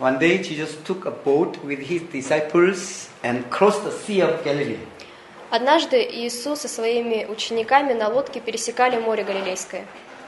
One day Jesus took a boat with his disciples and crossed the Sea of Galilee. Однажды Иисус со своими учениками на лодке пересекали море Галилейское.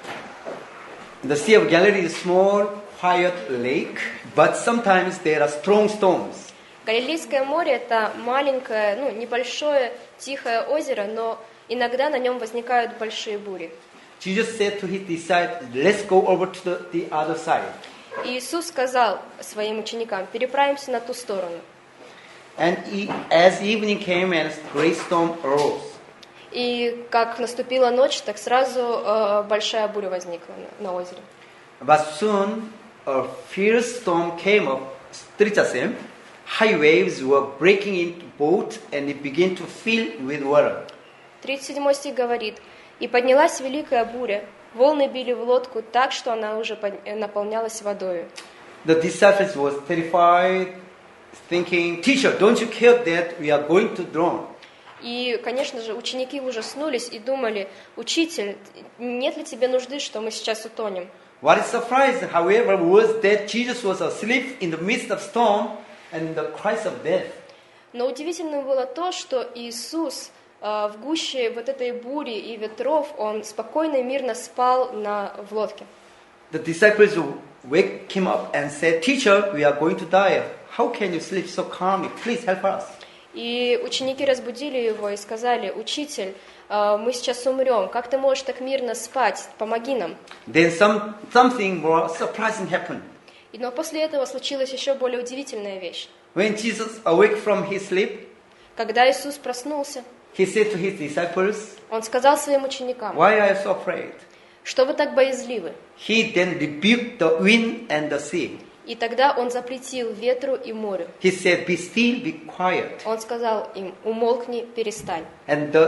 The Sea of Galilee is a small, quiet lake, but sometimes there are strong storms. Галилейское море – это маленькое, небольшое, тихое озеро, но иногда на нем возникают большие бури. Jesus said to his disciples, let's go over to the other side. Иисус сказал своим ученикам: переправимся на ту сторону. And as evening came and a great storm arose. И как наступила ночь, так сразу большая буря возникла на озере. But soon a fierce storm came up, встречался. High waves were breaking into boat and it began to fill with water. 37 стих говорит: «И поднялась великая буря, волны били в лодку так, что она уже наполнялась водою». The disciples were terrified, thinking, "Teacher, don't you care that we are going to drown?" И, конечно же, ученики ужаснулись и думали: «Учитель, нет ли тебе нужды, что мы сейчас утонем?» What is surprising, however, was that Jesus was asleep in the midst of storm and the cries of death. Но удивительным было то, что Иисус в гуще вот этой бури и ветров, Он спокойно и мирно спал в лодке. The disciples wake him up and said, "Teacher, we are going to die. How can you sleep so calmly? Please help us." И ученики разбудили его и сказали: «Учитель, мы сейчас умрем. Как ты можешь так мирно спать? Помоги нам». Then something more surprising happened. Но после этого случилась еще более удивительная вещь. When Jesus awoke from his sleep, Когда Иисус проснулся, he said to his disciples, Он сказал своим ученикам: "Why are you so afraid?" «Что вы так боязливы?» He then rebuked the wind and the sea. И тогда Он запретил ветру и морю. He said, "Be still, be quiet." Он сказал им: «Умолкни, перестань». And the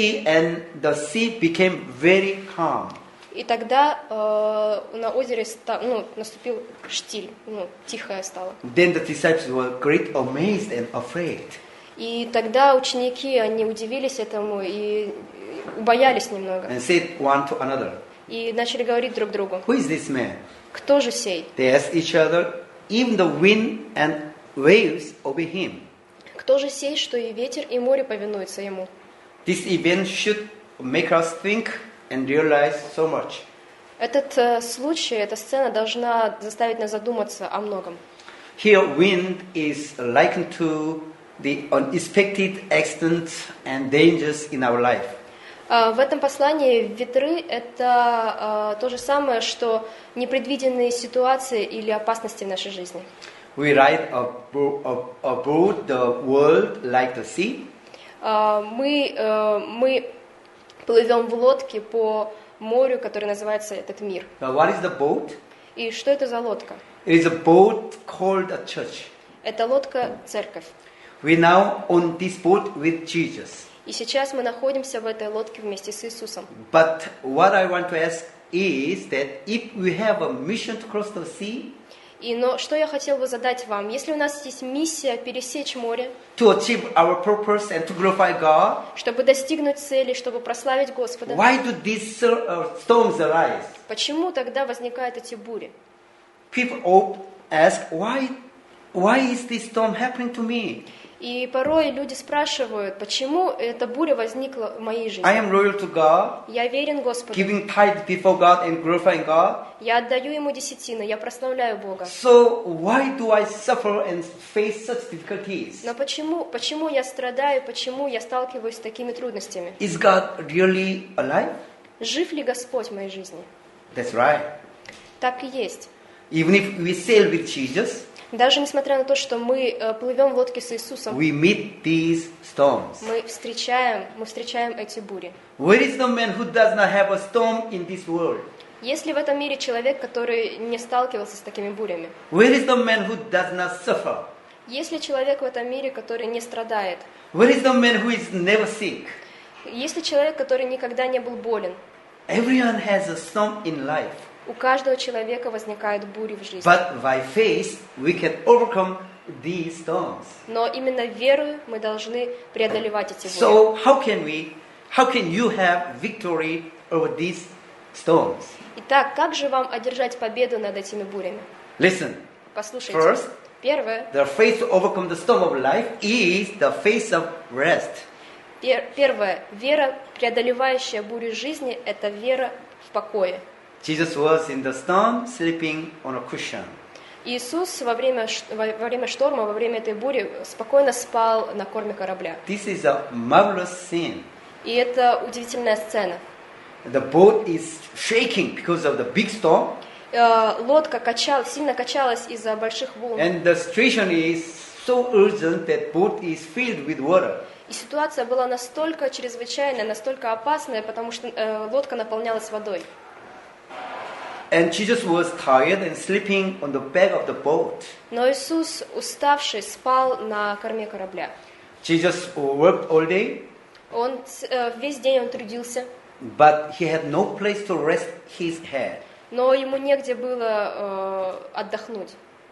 sea became very calm. И тогда на озере наступил штиль, тихое стало. Then the disciples were great amazed and afraid. И тогда ученики, они удивились этому и боялись немного. And said one to another, И начали говорить друг другу: "Who is this man?" «Кто же сей? They asked each other, "Even the wind and waves obey him." Кто же сей, что и ветер, и море повинуются ему?» This event should make us think and realize so much. Этот случай, эта сцена должна заставить нас задуматься о многом. Here, wind is likened to the unexpected accidents and dangers in our life. В этом послании ветры – это то же самое, что непредвиденные ситуации или опасности в нашей жизни. We ride aboard the world like the sea. Мы плывем в лодке по морю, который называется этот мир. Now, what is the boat? И что это за лодка? It is a boat called a church. Это лодка церковь. We now on this boat with Jesus. И сейчас мы находимся в этой лодке вместе с Иисусом. But what I want to ask is that if we have a mission to cross the sea, Но что я хотел бы задать вам? Если у нас есть миссия пересечь море, to achieve our purpose and to glorify God, чтобы достигнуть цели, чтобы прославить Господа, why do these storms arise? почему тогда возникают эти бури? People ask, why is this storm happening to me? И порой люди спрашивают, почему эта буря возникла в моей жизни. I am loyal to God, Я верен Господу. giving tithe before God and glorifying God. Я отдаю Ему десятины, я прославляю Бога. So why do I suffer and face such difficulties? Но почему я страдаю, почему я сталкиваюсь с такими трудностями? Is God really alive? Жив ли Господь в моей жизни? That's right. Так и есть. Even if we sail with Jesus, Даже несмотря на то, что мы плывем в лодке с Иисусом, we meet these storms. мы встречаем эти бури. Where is the man who does not have a storm in this world? Есть ли в этом мире человек, который не сталкивался с такими бурями? Where is the man who does not suffer? Есть ли человек в этом мире, который не страдает? Where is the man who is never sick? Есть ли человек, который никогда не был болен? Everyone has a storm in life. У каждого человека возникают бури в жизни. But by faith, we can overcome these storms. Но именно верою мы должны преодолевать эти бури. So how can you have victory over these storms? Итак, как же вам одержать победу над этими бурями? Listen, Послушайте. First, Первое, the faith to overcome the storm of life is the faith of rest. первое, вера, преодолевающая бурю жизни, это вера в покое. Jesus was in the storm, sleeping on a cushion. Иисус во время шторма, во время этой бури спокойно спал на корме корабля. This is a marvelous scene. И это удивительная сцена. The boat is shaking because of the big storm, Лодка сильно качалась из-за больших волн. and the situation is so urgent that boat is filled with water. И ситуация была настолько чрезвычайная, настолько опасная, потому что лодка наполнялась водой. And Jesus was tired and sleeping on the back of the boat. Но Иисус, уставший, спал на корме корабля. Jesus worked all day, Он весь день он трудился, but he had no place to rest his head. но ему негде было отдохнуть.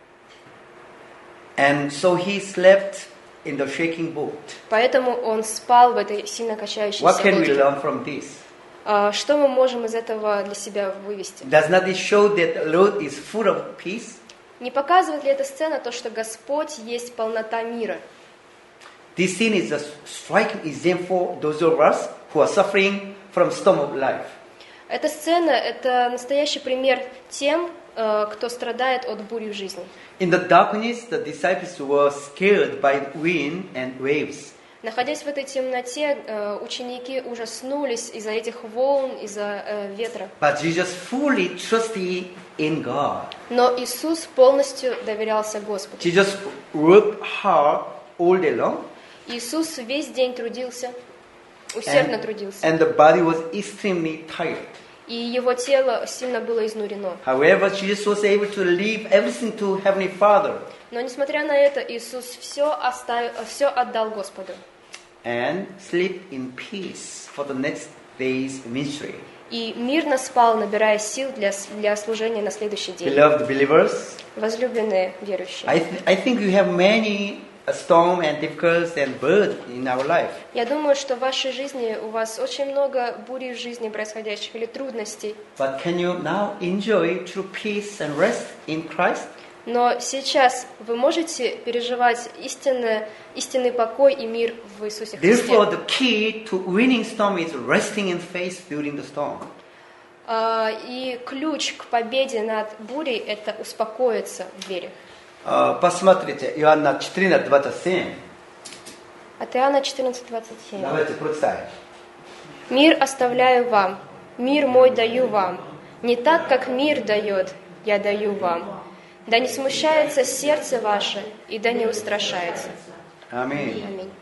And so he slept in the shaking boat. Поэтому он спал в этой сильно качающейся What can we лодке. learn from this? Что мы можем из этого для себя вывести? Does not it show that the Lord is full of peace? Не показывает ли эта сцена то, что Господь есть полнота мира? This scene is a striking example for those of us who are suffering from storm of life. Эта сцена – это настоящий пример тем, кто страдает от бури в жизни. In the darkness, the disciples were scared by wind and waves. Находясь в этой темноте, ученики ужаснулись из-за этих волн, из-за ветра. But Jesus fully trusted in God. Но Иисус полностью доверялся Господу. Jesus worked hard all day long, Иисус весь день трудился, усердно трудился. and the body was extremely tired. И его тело сильно было изнурено. However, Jesus was able to leave everything to Heavenly Father Но несмотря на это, Иисус все отдал Господу. and sleep in peace for the next day's ministry. И мирно спал, набирая сил для служения на следующий день. Beloved believers, Возлюбленные верующие. I think you have many storm and difficulties and birds in our life. Я думаю, что в вашей жизни у вас очень много бури в жизни происходящих или трудностей. But can you now enjoy true peace and rest in Christ? Но сейчас вы можете переживать истинный покой и мир в Иисусе Христе. Therefore, the key to winning storm is resting in faith during the storm. И ключ к победе над бурей – это успокоиться в вере. Посмотрите, Иоанна 14:27. От Иоанна 14:27. Давайте прочитаем. «Мир оставляю вам, мир мой даю вам. Не так, как мир дает, я даю вам. Да не смущается сердце ваше, и да не устрашается». Аминь. Аминь.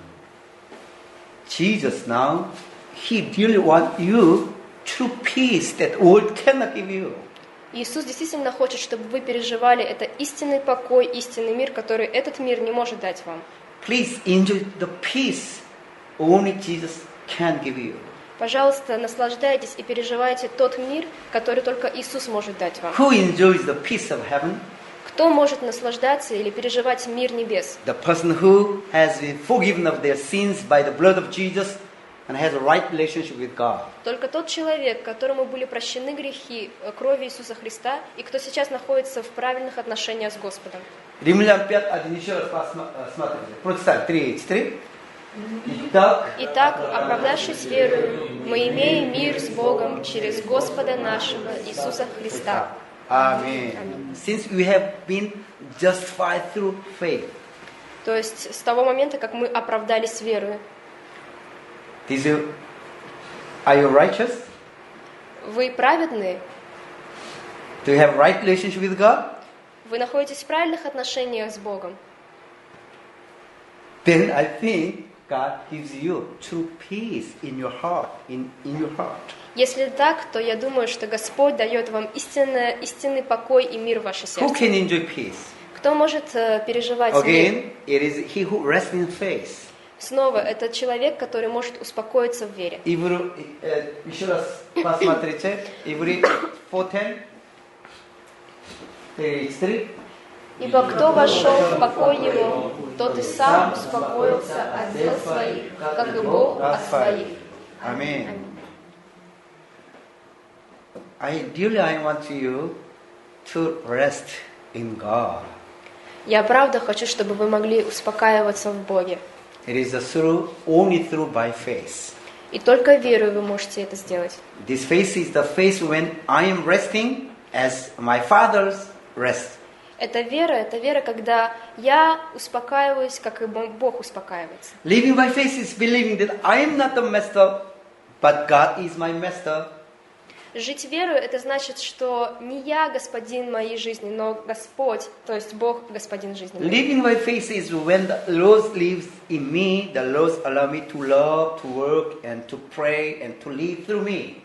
Jesus now, He really wants you true peace that world cannot give you. Иисус действительно хочет, чтобы вы переживали это истинный покой, истинный мир, который этот мир не может дать вам. Please enjoy the peace only Jesus can give you. Пожалуйста, наслаждайтесь и переживайте тот мир, который только Иисус может дать вам. Who enjoys the peace of heaven? Кто может наслаждаться или переживать мир небес? The person who has been forgiven of their sins by the blood of Jesus and has a right relationship with God. Только тот человек, которому были прощены грехи кровью Иисуса Христа, и кто сейчас находится в правильных отношениях с Господом. Римлян 5:1 еще раз посмотрите. Прочитаем 3:4. Итак, оправдавшись верою, мы имеем мир с Богом через Господа нашего Иисуса Христа. Аминь. Since we have been justified through faith. То есть с того момента, как мы оправдались верою. Are you righteous? Вы праведны? Do you have right relationship with God? Вы находитесь в правильных отношениях с Богом? Then I think God gives you true peace in your heart, in your heart. Если так, то я думаю, что Господь дает вам истинный покой и мир в ваше Who сердце. can enjoy peace? Кто может переживать мир? Again, it is he who rests in faith. Снова, это человек, который может успокоиться в вере. Еще раз посмотрите. Иври 4:10. 3:3. Ибо кто вошел в покой его, тот и сам успокоился от дел своих, как и Бог от своих. Аминь. Ideally, I want you to rest in God. Я правда хочу, чтобы вы могли успокаиваться в Боге. It is only through by faith. И только верою вы можете это сделать. This faith is the faith when I am resting as my Father's rest. Это вера, когда я успокаиваюсь, как и Бог успокаивается. Living by faith is believing that I am not the master, but God is my master. Жить верою, это значит, что не я господин моей жизни, но Господь, то есть Бог господин жизни моей. Living by faith is when the Lord lives in me, the Lord allows me to love, to work, and to pray, and to live through me.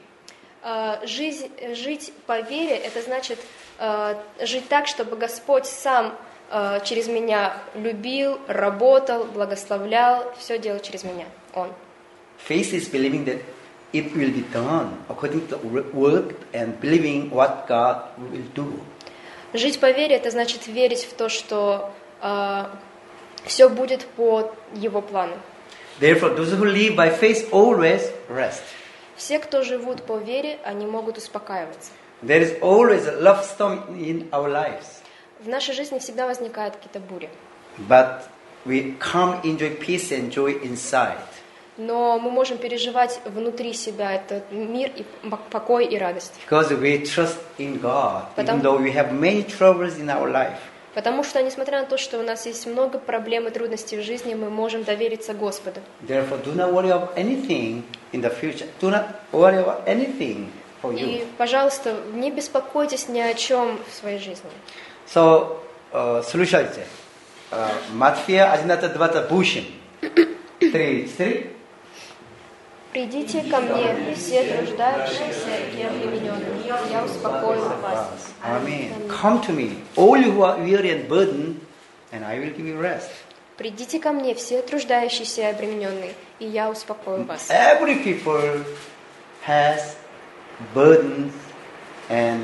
Жить по вере, это значит жить так, чтобы Господь сам через меня любил, работал, благословлял, все делал через меня, Он. Faith is believing that it will be done according to the word and believing what God will do. Жить по вере, это значит верить в то, что все будет по Его плану. Therefore, those who live by faith always rest. Все, кто живут по вере, они могут успокаиваться. There is always a love storm in our lives. В нашей жизни всегда возникают какие-то бури. But we come enjoy peace and joy inside. Но мы можем переживать внутри себя этот мир, и покой и радость. Because we trust in God, even though we have many troubles in our life. Потому что, несмотря на то, что у нас есть много проблем и трудностей в жизни, мы можем довериться Господу. Therefore, do not worry about anything in the future. Do not worry about anything for you. И, пожалуйста, не беспокойтесь ни о чем в своей жизни. So, слушайте. Матфея 11:28. 3. «Придите ко мне, все труждающиеся и обремененные, я успокою вас». Amen. Come to me, all you who are weary and burdened, and I will give you rest. «Придите ко мне, все труждающиеся и обремененные, и я успокою вас». Every people has burdens and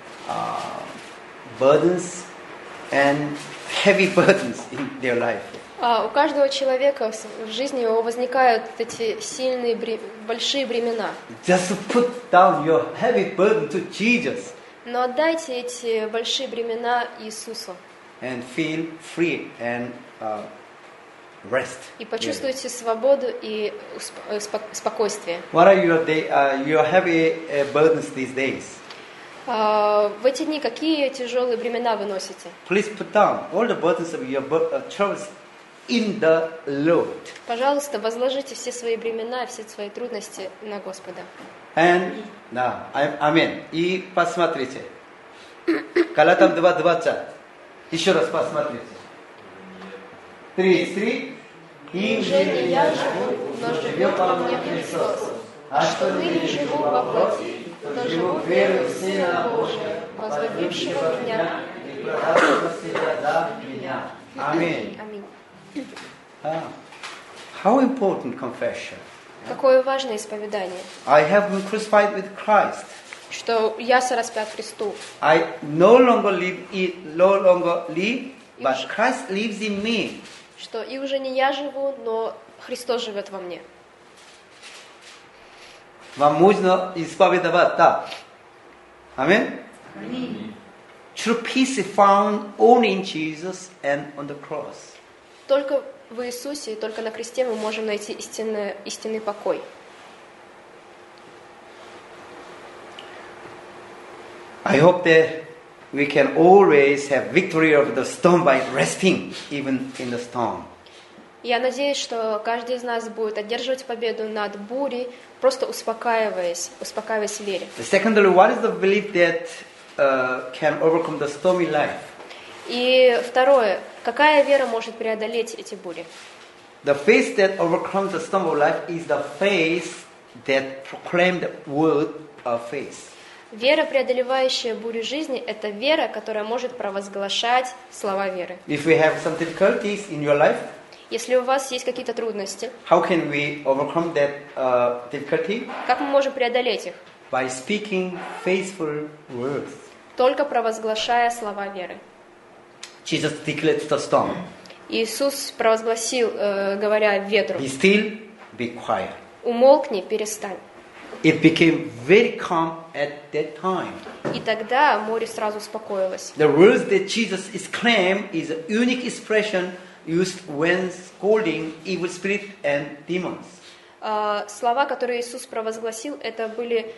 heavy burdens in their life. У каждого человека в жизни его возникают эти сильные, большие бремена. Just put down your heavy burden to Jesus. Но отдайте эти большие бремена Иисусу. And feel free and rest. И почувствуйте свободу и спокойствие. What are your heavy burdens these days? В эти дни какие тяжелые бремена вы носите? Please put down all the burdens of your troubles in the Lord. Пожалуйста, возложите все свои бремена, все свои трудности на Господа. And now, Amen. И посмотрите. Галатам 2:20. Еще раз посмотрите. 3. И уже не я живу, но живет во мне Христос. А что ныне живу во плоти, но живу верою в Сына Божия, возлюбившего меня и продавшего себя за меня. Аминь. Аминь. How important confession. Какое важное исповедание. I have been crucified with Christ. Что я сораспят Христу. I no longer live, but Christ lives in me. Что и уже не я живу, но Христос живет во мне. Вам нужно исповедовать, да? Аминь. True peace is found only in Jesus and on the cross. Только в Иисусе и только на кресте мы можем найти истинный покой. I hope that we can always have victory over the storm by resting even in the storm. Я надеюсь, что каждый из нас будет одерживать победу над бурей, просто успокаиваясь в вере. Secondly, what is the belief that can overcome the stormy life? И второе, какая вера может преодолеть эти бури? The faith that overcomes the storm of life is the faith that proclaims the word of faith. Вера, преодолевающая бурю жизни, это вера, которая может провозглашать слова веры. If we have some difficulties in your life, если у вас есть какие-то трудности, how can we overcome that difficulty? Как мы можем преодолеть их? By speaking faithful words. Только провозглашая слова веры. Jesus declared to the storm. Иисус провозгласил, говоря ветру: Be still, be quiet. Умолкни, перестань. It became very calm at that time. И тогда море сразу успокоилось. The words that Jesus exclaimed is a unique expression used when scolding evil spirit and demons. Слова, которые Иисус провозгласил, это были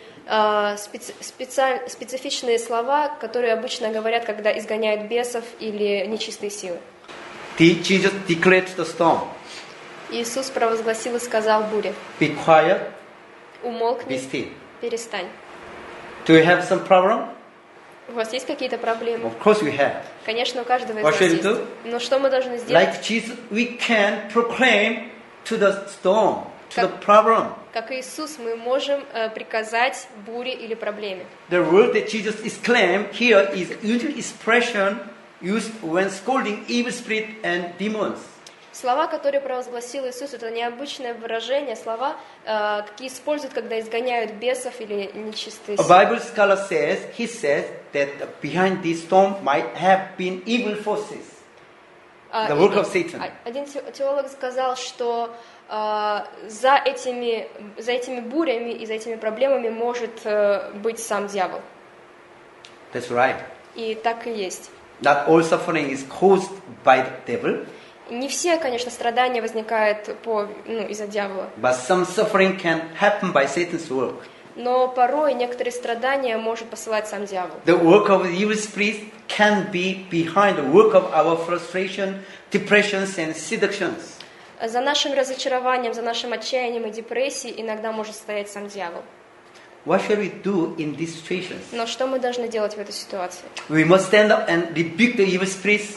специфичные слова, которые обычно говорят, когда изгоняют бесов или нечистые силы. Jesus declared to the storm, Иисус провозгласил и сказал буре: be quiet, be умолкни, still. перестань. Do you have some problem? У вас есть какие-то проблемы? Of course we have. Конечно, у каждого из What нас shall we есть. do? Но что мы должны сделать? Like Jesus, we can proclaim to the storm, to the problem. Как Иисус, мы можем приказать буре или проблеме. The word that Jesus exclaimed here is unique expression used when scolding evil spirit and demons. Слова, которые провозгласил Иисус, это необычное выражение, слова, какие используют, когда изгоняют бесов или нечистые A силы. Bible scholar says, he says that behind this storm might have been evil forces, the work of Satan. Один теолог сказал, что за этими бурями и за этими проблемами может быть сам дьявол. That's right. И так и есть. Not all suffering is caused by the devil, Не все, конечно, страдания возникают из-за дьявола. but some suffering can happen by Satan's work. Но порой некоторые страдания может посылать сам дьявол. The work of the evil spirits can be behind the work of our frustration, depressions, and seductions. За нашим разочарованием, за нашим отчаянием и депрессией иногда может стоять сам дьявол. What shall we do in these situations? Но что мы должны делать в этой ситуации? We must stand up and rebuke the evil spirits.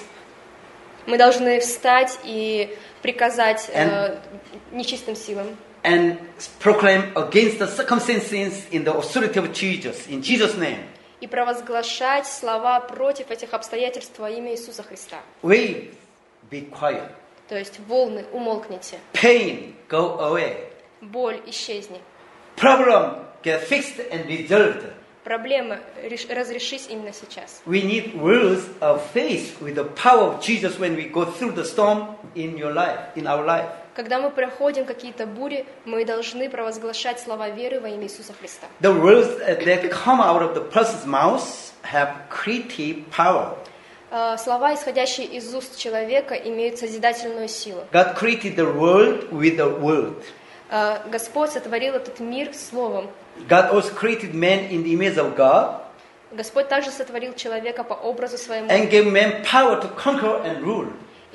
Мы должны встать и приказать And- нечистым силам And proclaim against the circumstances in the authority of Jesus, in Jesus' name. и провозглашать слова против этих обстоятельств во имя Иисуса Христа. Waves, be quiet. То есть волны, умолкните, Pain, go away. боль, исчезни, Problem, get fixed and resolved. проблемы, разрешись именно сейчас. We need words of faith with the power of Jesus when we go through the storm in your life, in our life. Когда мы проходим какие-то бури, мы должны провозглашать слова веры во имя Иисуса Христа. The words that come out of the person's mouth have creative power. Слова, исходящие из уст человека, имеют созидательную силу. God created the world with the word. Господь сотворил этот мир словом. God also created man in the image of God Господь также сотворил человека по образу своему and gave man power to conquer and rule. и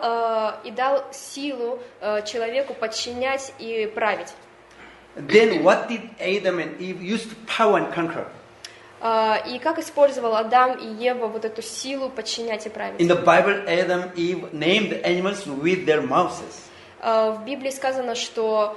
дал силу человеку подчинять и править. Then what did Adam and Eve use to power and conquer? И как использовал Адам и Ева вот эту силу подчинять и In править? the Bible, Adam and Eve named the animals with their mouths. В Библии сказано, что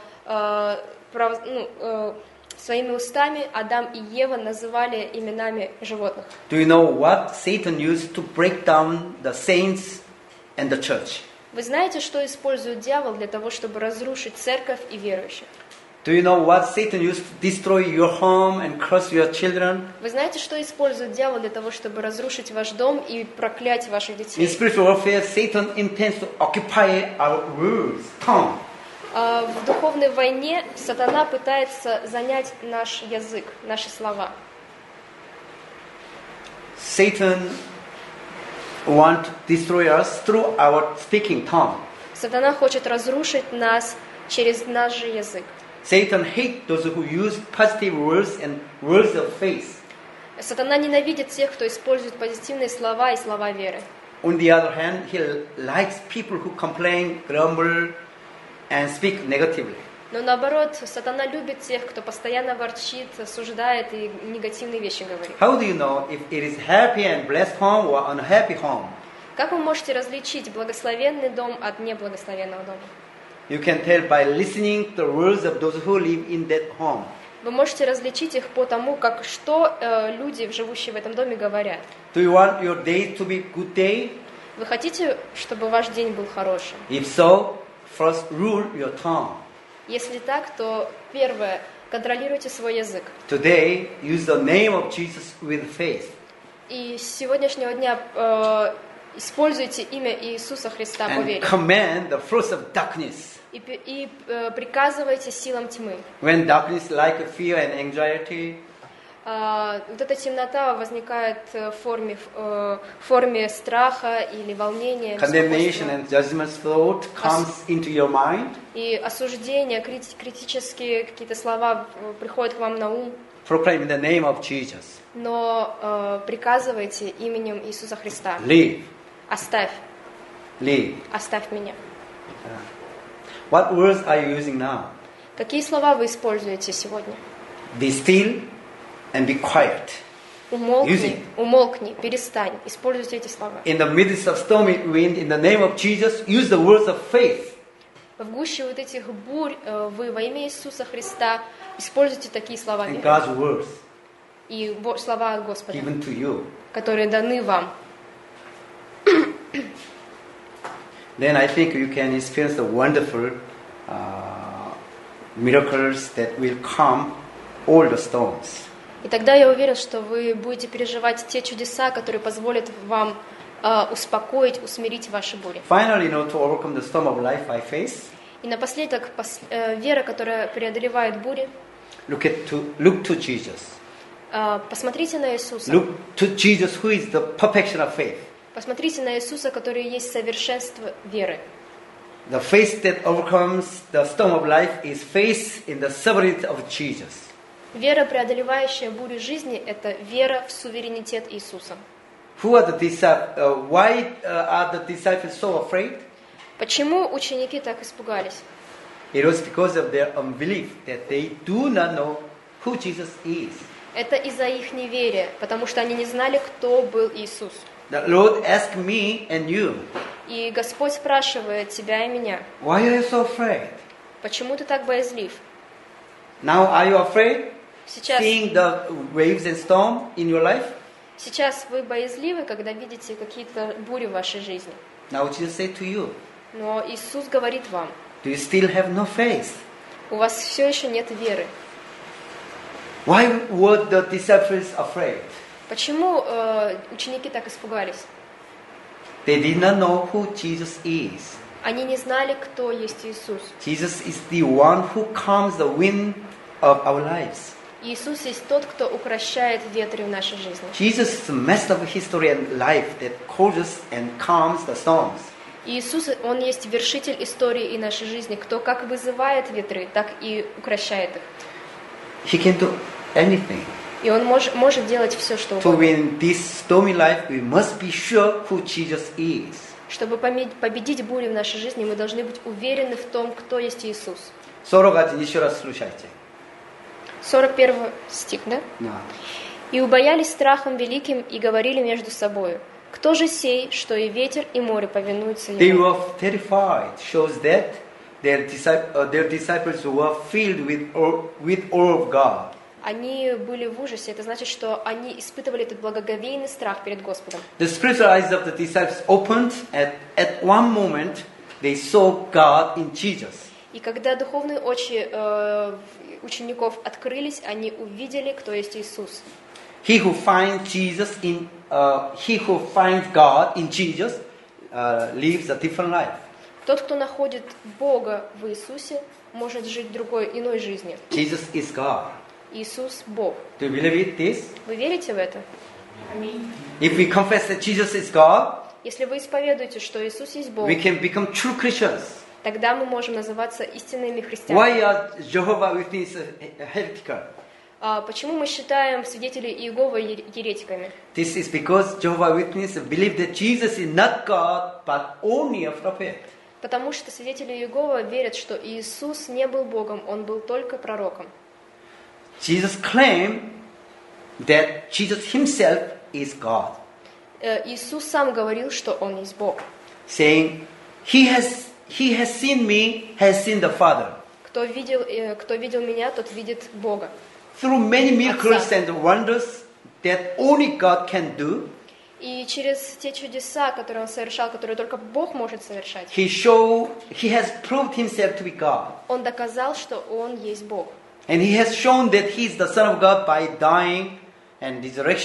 своими устами Адам и Ева называли именами животных. Do you know what Satan used to break down the saints and the church? Вы знаете, что использует дьявол для того, чтобы разрушить церковь и верующих? Do you know what Satan used to destroy your home and curse your children? Вы знаете, что использует дьявол для того, чтобы разрушить ваш дом и проклять ваших In детей? spiritual warfare, Satan intends to occupy our words, tongue. В духовной войне сатана пытается занять наш язык, наши слова. Satan wants to destroy us through our speaking tongue. Сатана хочет разрушить нас через наш же язык. Satan hates those who use positive words and words of faith. Сатана ненавидит тех, кто использует позитивные слова и слова веры. On the other hand, he likes people who complain, grumble, and speak negatively. Но наоборот, сатана любит тех, кто постоянно ворчит, осуждает и негативные вещи говорит. How do you know if it is happy and blessed home or unhappy home? Как вы можете различить благословенный дом от неблагословенного дома? You can tell by listening to the words of those who live in that home. Вы можете различить их по тому, что люди, живущие в этом доме, говорят. Do you want your day to be good day? Вы хотите, чтобы ваш день был хорошим? If so, first rule your tongue. Если так, то первое, контролируйте свой язык. Today, use the name of Jesus with faith. И с сегодняшнего дня Используйте имя Иисуса Христа по and вере. command the force of darkness. И приказывайте силам тьмы. When darkness like fear and anxiety, Вот эта темнота возникает в форме страха или волнения, condemnation беспокойства. and judgment thought comes into your mind, И осуждение, критические какие-то слова приходят к вам на ум, proclaim in the name of Jesus. но приказывайте именем Иисуса Христа. Leave, Оставь меня. What words are you using now? Какие слова вы используете сегодня? Be still and be quiet. Умолкни, перестань. Используйте эти слова. In the midst of stormy wind, in the name of Jesus, use the words of faith. В гуще вот этих бурь вы во имя Иисуса Христа используйте такие слова And веры. God's words И слова Господа, given to you. которые даны вам. Then I think you can experience the wonderful miracles that will calm all the storms. И тогда я уверен, что вы будете переживать те чудеса, которые позволят вам успокоить, усмирить ваши бури. Finally, to overcome the storm of life I face, И напоследок, вера, которая преодолевает бури, look to Jesus. посмотрите на Иисуса. Look to Jesus, who is the perfection of faith. Посмотрите на Иисуса, который есть совершенство веры. The faith that overcomes the storm of life is faith in the sovereignty of Jesus. Вера, преодолевающая бурю жизни, это вера в суверенитет Иисуса. Who are the disciples? Why are the disciples so afraid? Почему ученики так испугались? It was because of their unbelief that they do not know who Jesus is. Это из-за их неверия, потому что они не знали, кто был Иисус. The Lord asked me and you, И Господь спрашивает тебя и меня, why are you so afraid? почему ты так боязлив? Now are you afraid? Сейчас Seeing the waves and storm in your life? вы боязливы, когда видите какие-то бури в вашей жизни. Now Jesus said to you, Но Иисус говорит вам, do you still have no faith? у вас все еще нет веры. Why were the disciples afraid? Почему ученики так испугались? They did not know who Jesus is. Они не знали, кто есть Иисус. Jesus is the one who calms the wind of our lives. Иисус есть тот, кто укрощает ветры в нашей жизни. Jesus is the master of history and life that causes and calms the storms. Иисус, Он есть вершитель истории и нашей жизни, кто как вызывает ветры, так и укрощает их. He can do anything. И Он может делать все, что To угодно. win this stormy life, we must be sure who Jesus is. Чтобы победить бури в нашей жизни, мы должны быть уверены в том, кто есть Иисус. 40 еще раз слушайте. 41 стих, да? Да. «И убоялись страхом великим и говорили между собою, кто же сей, что и ветер, и море повинуются They ему?» were terrified, shows that their disciples were filled with awe of God. Они были в ужасе. Это значит, что они испытывали этот благоговейный страх перед Господом. The spiritual eyes of the disciples opened, at one moment they saw God in Jesus. И когда духовные очи учеников открылись, они увидели, кто есть Иисус. He who finds God in Jesus lives a different life. Тот, кто находит Бога в Иисусе, может жить иной жизнью. Jesus is God. Иисус – Бог. Do you believe this? Вы верите в это? If we confess that Jesus is God, Если вы исповедуете, что Иисус есть Бог, we can become true Christians. тогда мы можем называться истинными христианами. Why are Jehovah's Witnesses heretical? Почему мы считаем свидетелей Иеговы еретиками? This is because Jehovah's Witnesses believe that Jesus is not God, but only a prophet. Потому что свидетели Иеговы верят, что Иисус не был Богом, Он был только пророком. Jesus claimed that Jesus himself is God, Иисус сам говорил, что Он есть Бог. saying, He has seen me, has seen the Father. Кто видел меня, тот видит Бога. Through many miracles and wonders that only God can do, И через те чудеса, которые Он совершал, которые только Бог может совершать, He has proved himself to be God. Он доказал, что Он есть Бог. And He has shown that He is the Son of God by dying and resurrection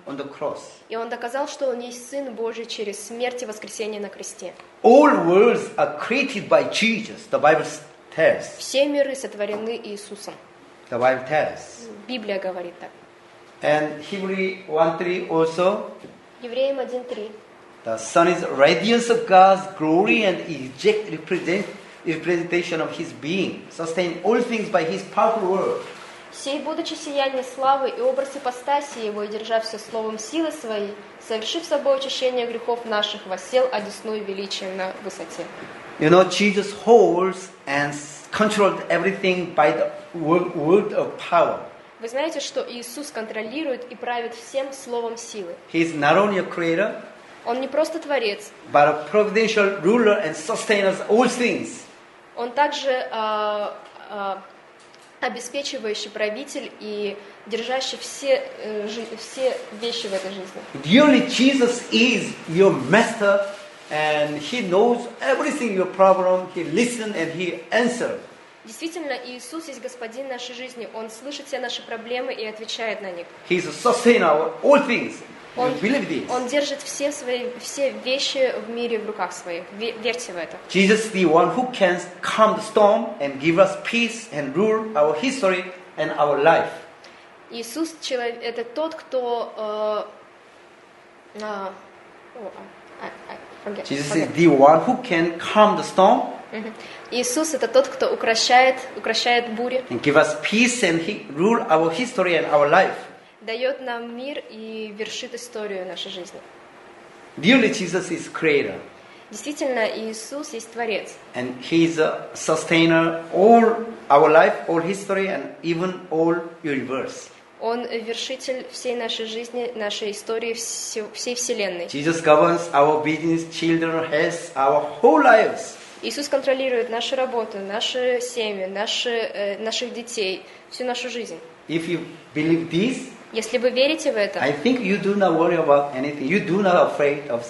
on the cross. И Он доказал, что Он есть Сын Божий через смерть и воскресение на кресте. All worlds are created by Jesus, the Bible tells. Все миры сотворены Иисусом. The Bible tells. Библия говорит так. And Hebrews 1:3 also, Евреям 1:3. the Son is radiance of God's glory and exact representation of His being, sustaining all things by His powerful word. «Сей, будучи сияние славы и образ ипостаси Его, и держа все словом силы Своей, совершив собой очищение грехов наших, воссел одесную величием на высоте». You know, Jesus holds and controls everything by the word of power. Вы знаете, что Иисус контролирует и правит всем словом силы. He is not only a creator, Он не просто творец, but a providential ruler and sustainer of all things. Он также обеспечивающий правитель и держащий все вещи в этой жизни. Really, Jesus is your master, and He knows everything your problem. He listens and He answers. Действительно, Иисус есть Господин нашей жизни. Он слышит все наши проблемы и отвечает на них. He is a sustainer of all things. You Он, believe this? он держит все вещи в мире в руках своих. Верьте в это. Jesus is the one who can calm the storm and give us peace and rule our history and our life. Иисус это тот, кто... Jesus is the one who can calm the storm. Иисус это тот, кто укращает бури, And give us peace and rule our history and our life. дает нам мир и вершит историю нашей жизни. Really, Jesus is creator. Действительно, Иисус есть Творец. And He is a sustainer all our life, all history, and even all universe. Он вершитель всей нашей жизни, нашей истории, всей Вселенной. Jesus governs our business, children, health, our whole lives. Иисус контролирует нашу работу, наши семьи, наших детей, всю нашу жизнь. If you believe this, Если вы верите в это, I think you do not worry about anything. You do not afraid of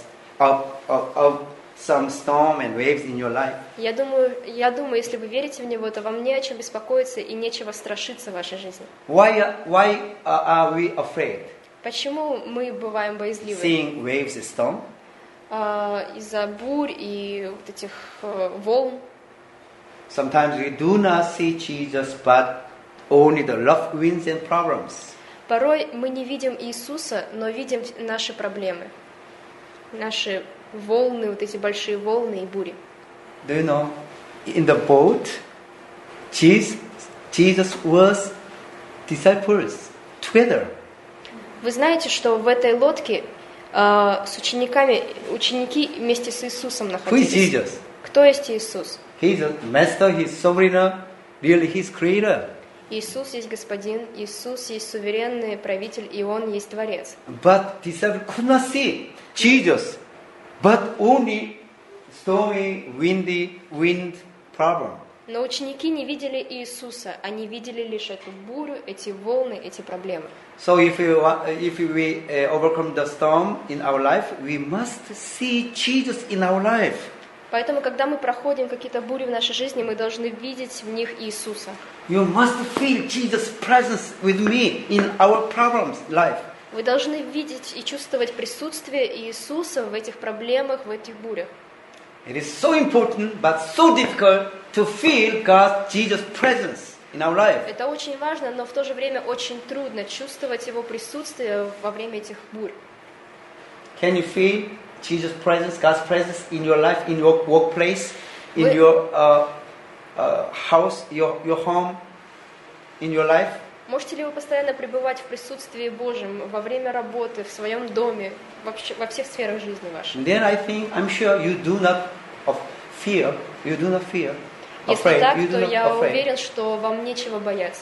some storm and waves in your life. я думаю, если вы верите в Него, то вам не о чем беспокоиться и нечего страшиться в вашей жизни. Why are we afraid? Почему мы бываем боязливы? Seeing waves and storm? Из-за бурь и вот этих волн. Sometimes we do not see Jesus, but only the rough winds and problems. Порой мы не видим Иисуса, но видим наши проблемы, наши волны, вот эти большие волны и бури. Do you know, in the boat, Jesus was disciples together. Вы знаете, что в этой лодке с ученики вместе с Иисусом Who is находились. Jesus? Кто есть Иисус? He is a master, He is sovereign, really He is creator. Иисус есть Господин, Иисус есть суверенный правитель, и Он есть Творец. But disciples could not see Jesus, but only stormy, windy wind problem. Но ученики не видели Иисуса, они видели лишь эту бурю, эти волны, эти проблемы. So if we overcome the storm in our life, we must see Jesus in our life. Поэтому, когда мы проходим какие-то бури в нашей жизни, мы должны видеть в них Иисуса. You must feel Jesus' presence with me in our problems life. Вы должны видеть и чувствовать присутствие Иисуса в этих проблемах, в этих бурях. It is so important, but so difficult to feel God's Jesus' presence in our life. Это очень важно, но в то же время очень трудно чувствовать Его присутствие во время этих бурь. Can you feel Jesus' presence, God's presence in your life, in your workplace, in your house, your home, in your life? Можете ли вы постоянно пребывать в присутствии Божьем во время работы, в своем доме, вообще, во всех сферах жизни вашей? Then I'm sure you do not fear. You do not fear. Если так, You do то not я afraid. уверен, что вам нечего бояться.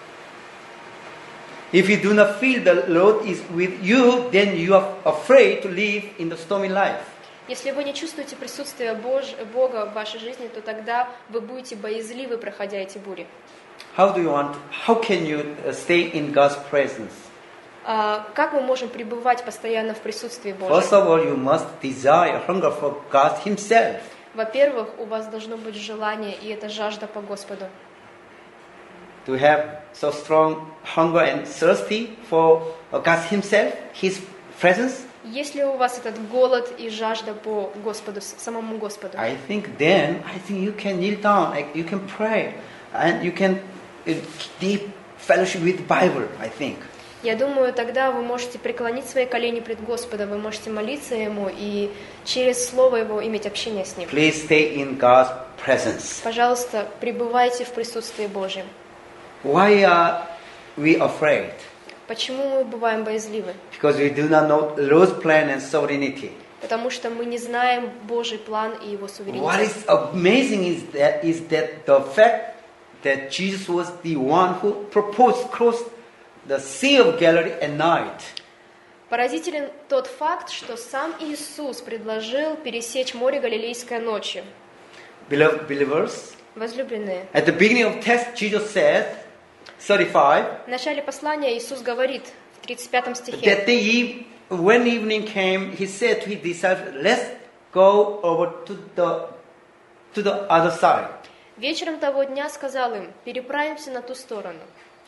If you do not feel the Lord is with you, then you are afraid to live in the stormy life. Если вы не чувствуете присутствие Бога в вашей жизни, то тогда вы будете боязливы, проходя эти бури. How can you stay in God's presence? Как мы можем пребывать постоянно в присутствии First Божьем? of all, you must desire, hunger for God Himself. Во-первых, у вас должно быть желание, и это жажда по Господу. To have so strong hunger and thirsty for God Himself, His presence, Есть ли у вас этот голод и жажда по Господу, самому Господу? I think you can kneel down, you can pray, and you can deep fellowship with Bible, I think. Я думаю, тогда вы можете преклонить свои колени пред Господом, вы можете молиться Ему и через Слово Его иметь общение с Ним. Please stay in God's presence. Пожалуйста, пребывайте в присутствии Божьем. Why are we afraid? Почему мы бываем боязливы? Because we do not know Lord's plan and sovereignty. Потому что мы не знаем Божий план и Его What суверенитет. is amazing is that the fact that Jesus was the one who proposed cross the Sea of Galilee at night. Поразителен тот факт, что сам Иисус предложил пересечь море Галилейское ночью. Beloved believers, Возлюбленные, at the beginning of text, Jesus said, 35, в начале послания Иисус говорит в 35 стихе: when evening came, he said to his disciples, "Let's go over to the other side." вечером того дня сказал им: переправимся на ту сторону.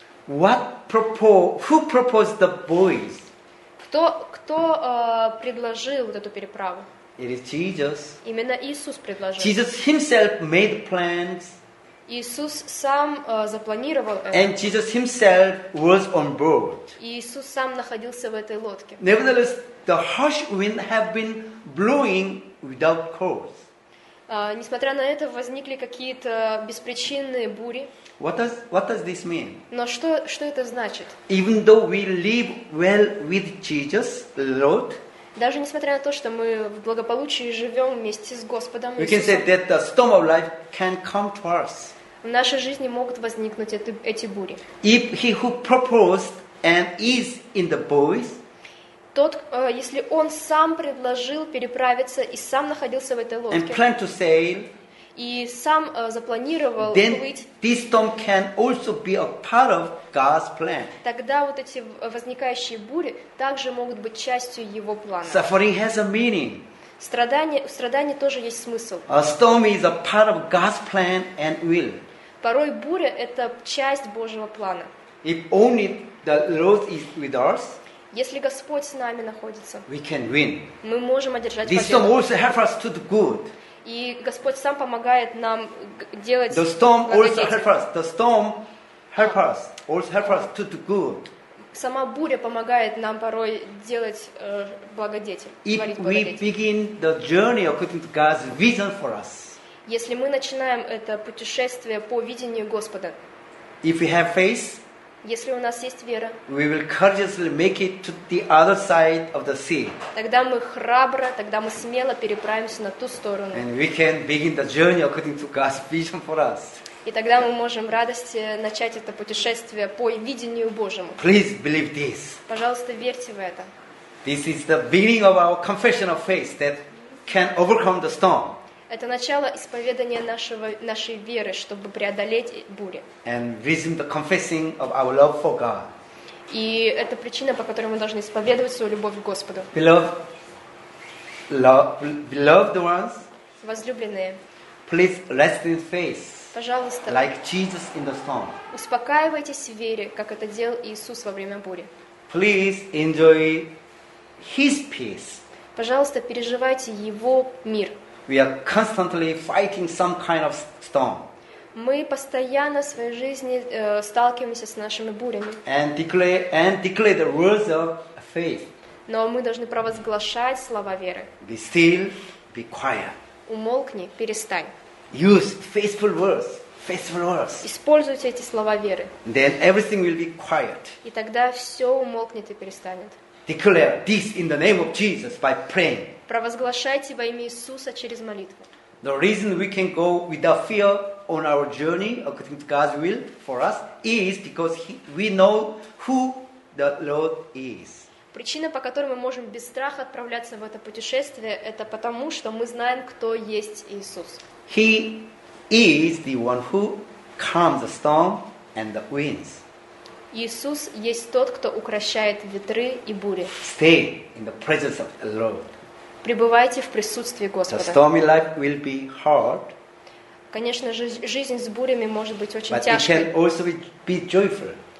Who proposed the boys? Кто предложил вот эту переправу? It is Jesus. Именно Иисус предложил. Jesus himself made plans, Иисус сам запланировал это. and Jesus himself was on board. И Иисус сам находился в этой лодке. Nevertheless, the harsh wind have been blowing without cause. Несмотря на это, возникли какие-то беспричинные бури. What does this mean? Но что это значит? Even though we live well with Jesus, Lord, Даже несмотря на то, что мы в благополучии живем вместе с Господом we can say Иисусом, that the storm of life can come to us. в нашей жизни могут возникнуть эти бури. If he who proposed and is in the boys, Если он сам предложил переправиться и сам находился в этой and лодке, planned to sail, и сам запланировал then плыть, this storm can also be a part of God's plan. тогда вот эти возникающие бури также могут быть частью его плана. Suffering has a meaning. У страданий тоже есть смысл. A storm is a part of God's plan and will. Порой буря – это часть Божьего плана. If only the Lord is with us, Если Господь с нами находится, we can win. мы можем одержать This storm победу. also helps us to do good. И Господь сам помогает нам делать The storm also благодетель. helps us. The storm also helps us to do good. Сама буря помогает нам порой делать благодетель, творить If we благодетель. begin the journey according to God's vision for us, Если мы начинаем это путешествие по видению Господа, if we have faith, если у нас есть вера, we will courageously make it to the other side of the sea, тогда мы храбро, тогда мы смело переправимся на ту сторону. and we can begin the journey according to God's vision for us. И тогда мы можем в радости начать это путешествие по видению Божьему. Please believe this. Пожалуйста, верьте в это. This is the beginning of our confession of faith that can overcome the storm. Это начало исповедания нашей веры, чтобы преодолеть бури. And resume the confessing of our love for God. И это причина, по которой мы должны исповедовать свою любовь к Господу. Beloved ones, Возлюбленные, please rest in faith, пожалуйста, like Jesus in the storm. успокаивайтесь в вере, как это делал Иисус во время бури. Please enjoy His peace. Пожалуйста, переживайте Его мир. We are constantly fighting some kind of storm Мы постоянно в своей жизни сталкиваемся с нашими бурями, and declare the words of faith. но мы должны провозглашать слова веры. Be still, be quiet. Умолкни, перестань. Use faithful words. Используйте эти слова веры. Then everything will be quiet. И тогда все умолкнет и перестанет. Declare this in the name of Jesus by praying. Провозглашайте во имя Иисуса через молитву. The reason we can go without fear on our journey according to God's will for us is because we know who the Lord is. Причина, по которой мы можем без страха отправляться в это путешествие, это потому, что мы знаем, кто есть Иисус. He is the one who calms the storm and the winds. Иисус есть тот, кто укрощает ветры и бури. Stay in the presence of the Lord. Пребывайте в присутствии The Господа. stormy life will be hard, Конечно, жизнь с бурями может быть очень but it тяжкой, can also be joyful.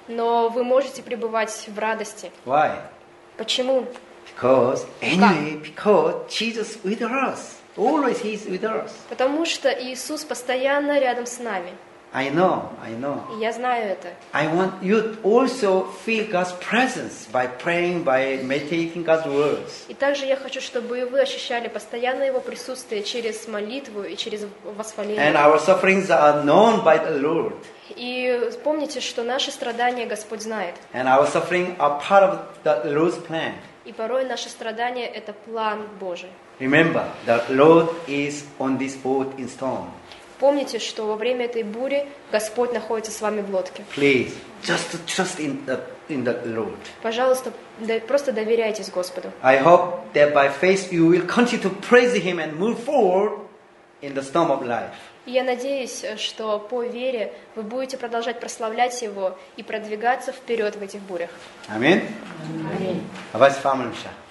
но вы можете пребывать в радости. Why? Почему? Because Jesus with us. Always He's with us. Потому что Иисус постоянно рядом с нами. I know. И я знаю это. I want you also feel God's presence by praying, by meditating God's words. И также я хочу, чтобы и вы ощущали постоянно Его присутствие через молитву и через восхваление. And our sufferings are known by the Lord. И помните, что наши страдания Господь знает. And our suffering are part of the Lord's plan. И порой наши страдания – это план Божий. Remember, the Lord is on this boat in storm. Помните, что во время этой бури Господь находится с вами в лодке. Please, just trust in the Lord. Пожалуйста, просто доверяйтесь Господу. I hope that by faith you will continue to praise Him and move forward in the storm of life. И я надеюсь, что по вере вы будете продолжать прославлять Его и продвигаться вперед в этих бурях. Аминь. Давайте встаем.